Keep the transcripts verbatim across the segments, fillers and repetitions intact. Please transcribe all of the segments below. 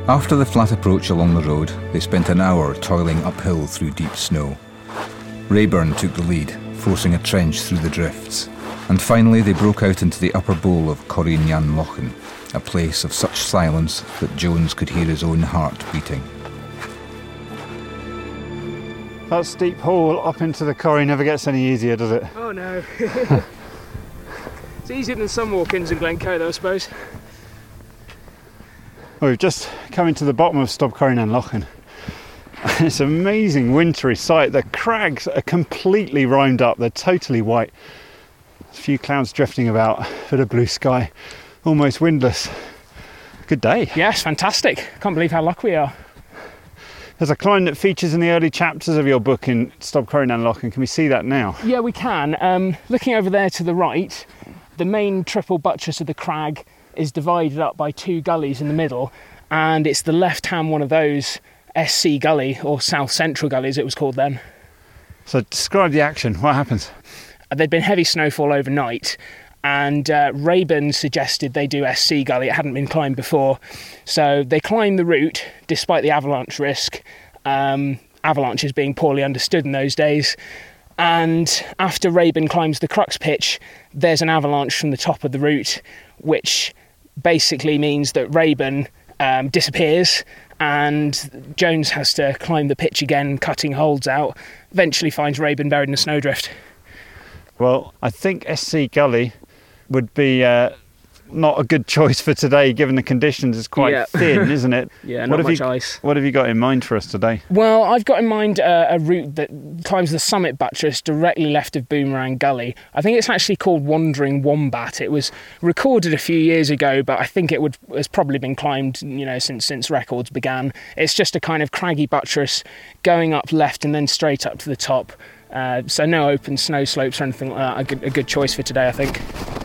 After the flat approach along the road, they spent an hour toiling uphill through deep snow. Rayburn took the lead, forcing a trench through the drifts, and finally they broke out into the upper bowl of Corrine Lochan, a place of such silence that Jones could hear his own heart beating. That steep haul up into the Corrie never gets any easier, does it? Oh no. It's easier than some walk-ins in Glencoe though, I suppose. Well, we've just come into the bottom of Stobh Corrine Lochan. It's an amazing wintry sight. The crags are completely rimed up, they're totally white. A few clouds drifting about, a bit of blue sky, almost windless. Good day. Yes, fantastic. Can't believe how lucky we are. There's a climb that features in the early chapters of your book in Stobh Corrine Lochan. Can we see that now? Yeah, we can. Um, looking over there to the right, the main triple buttress of the crag is divided up by two gullies in the middle, and it's the left-hand one of those, S C Gully, or South Central Gully as it was called then. So describe the action. What happens? There'd been heavy snowfall overnight, and uh, Rayburn suggested they do S C Gully. It hadn't been climbed before, so they climbed the route despite the avalanche risk, um, avalanches being poorly understood in those days. And after Rayburn climbs the crux pitch, there's an avalanche from the top of the route, which basically means that Rayburn um, disappears and Jones has to climb the pitch again, cutting holds out, eventually finds Rayburn buried in a snowdrift. Well, I think S C Gully would be uh, not a good choice for today, given the conditions. It's quite yeah. thin, isn't it? Yeah, what not much you, ice. What have you got in mind for us today? Well, I've got in mind uh, a route that climbs the summit buttress directly left of Boomerang Gully. I think it's actually called Wandering Wombat. It was recorded a few years ago, but I think it would has probably been climbed, you know, since since records began. It's just a kind of craggy buttress going up left and then straight up to the top. Uh, so no open snow slopes or anything like that. A good, a good choice for today, I think.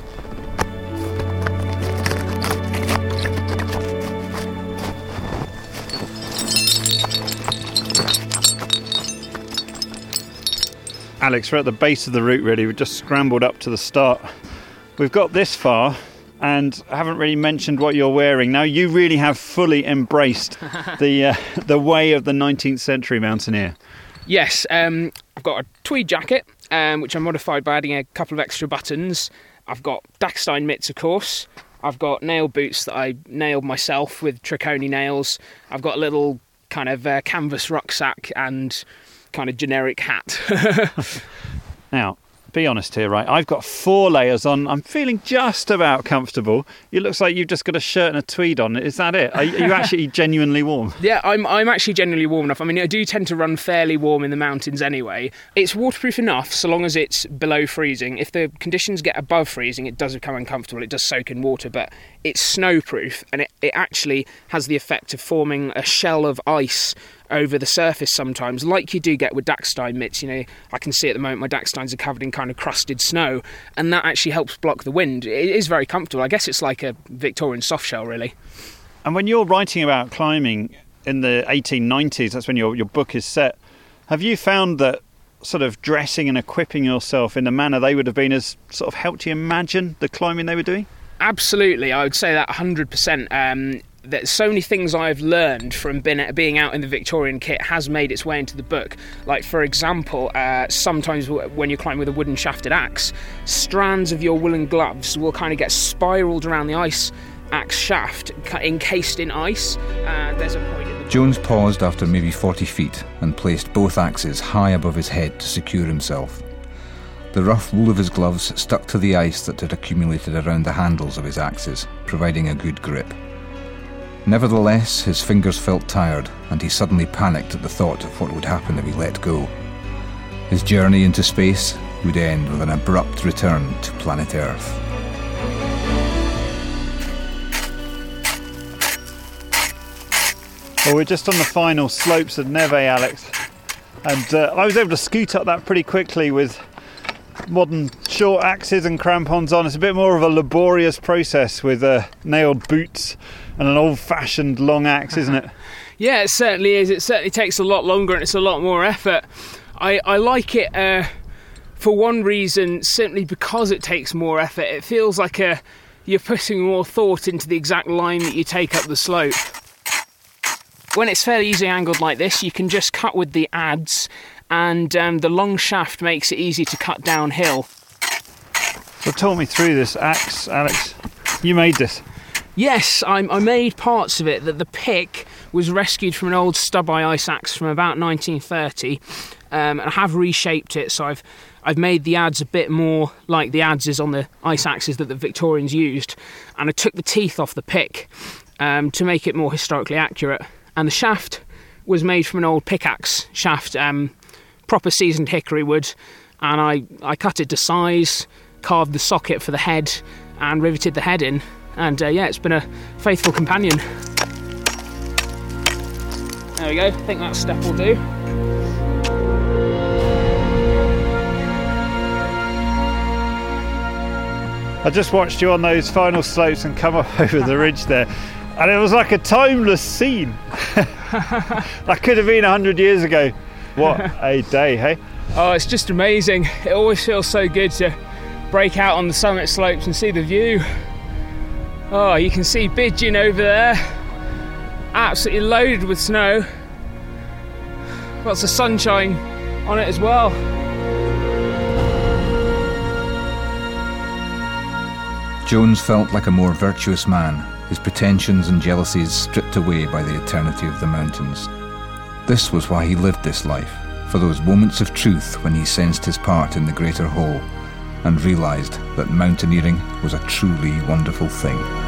Alex, we're at the base of the route really. We've just scrambled up to the start. We've got this far and I haven't really mentioned what you're wearing. Now you really have fully embraced the uh, the way of the nineteenth century mountaineer. Yes, um, I've got a tweed jacket, um, which I modified by adding a couple of extra buttons. I've got Dachstein mitts, of course. I've got nail boots that I nailed myself with Triconi nails. I've got a little kind of uh, canvas rucksack and kind of generic hat. Now, be honest here, right? I've got four layers on. I'm feeling just about comfortable. It looks like you've just got a shirt and a tweed on. Is that it? Are you actually genuinely warm? Yeah, I'm I'm actually genuinely warm enough. I mean, I do tend to run fairly warm in the mountains anyway. It's waterproof enough so long as it's below freezing. If the conditions get above freezing, it does become uncomfortable. It does soak in water, but it's snowproof, and it, it actually has the effect of forming a shell of ice over the surface sometimes, like you do get with Dachstein mitts. You know, I can see at the moment my Dachsteins are covered in kind of crusted snow, and that actually helps block the wind. It is very comfortable. I guess it's like a Victorian soft shell, really. And when you're writing about climbing in the eighteen nineties, that's when your, your book is set, have you found that sort of dressing and equipping yourself in the manner they would have been has sort of helped you imagine the climbing they were doing? Absolutely, I would say that one hundred percent. Um, There's so many things I've learned from being, being out in the Victorian kit has made its way into the book. Like, for example, uh, sometimes when you climb with a wooden shafted axe, strands of your woolen gloves will kind of get spiralled around the ice axe shaft, encased in ice. Uh, there's a point in the Jones paused after maybe forty feet and placed both axes high above his head to secure himself. The rough wool of his gloves stuck to the ice that had accumulated around the handles of his axes, providing a good grip. Nevertheless, his fingers felt tired, and he suddenly panicked at the thought of what would happen if he let go. His journey into space would end with an abrupt return to planet Earth. Well, we're just on the final slopes of Neve, Alex, and uh, I was able to scoot up that pretty quickly with modern short axes and crampons on. It's a bit more of a laborious process with uh, nailed boots and an old-fashioned long axe, isn't it? Yeah, it certainly is. It certainly takes a lot longer and it's a lot more effort. I, I like it uh, for one reason, simply because it takes more effort. It feels like a, you're putting more thought into the exact line that you take up the slope. when it's fairly easy angled like this, you can just cut with the adze, and um, the long shaft makes it easy to cut downhill. So talk me through this axe, Alex. You made this? Yes, I, I made parts of it. That the pick was rescued from an old stub-eye ice axe from about nineteen thirty, um, and I have reshaped it, so I've I've made the adze a bit more like the adzes on the ice axes that the Victorians used, and I took the teeth off the pick um, to make it more historically accurate. And the shaft was made from an old pickaxe shaft, um, proper seasoned hickory wood, and I, I cut it to size, carved the socket for the head, and riveted the head in. And uh, yeah, it's been a faithful companion. There we go, I think that step will do. I just watched you on those final slopes and come up over the ridge there, and it was like a timeless scene. That could have been a hundred years ago. What a day, hey? Oh, it's just amazing. It always feels so good to break out on the summit slopes and see the view. Oh, you can see Bidgin over there, absolutely loaded with snow. Lots of sunshine on it as well. Jones felt like a more virtuous man, his pretensions and jealousies stripped away by the eternity of the mountains. This was why he lived this life, for those moments of truth when he sensed his part in the greater whole and realised that mountaineering was a truly wonderful thing.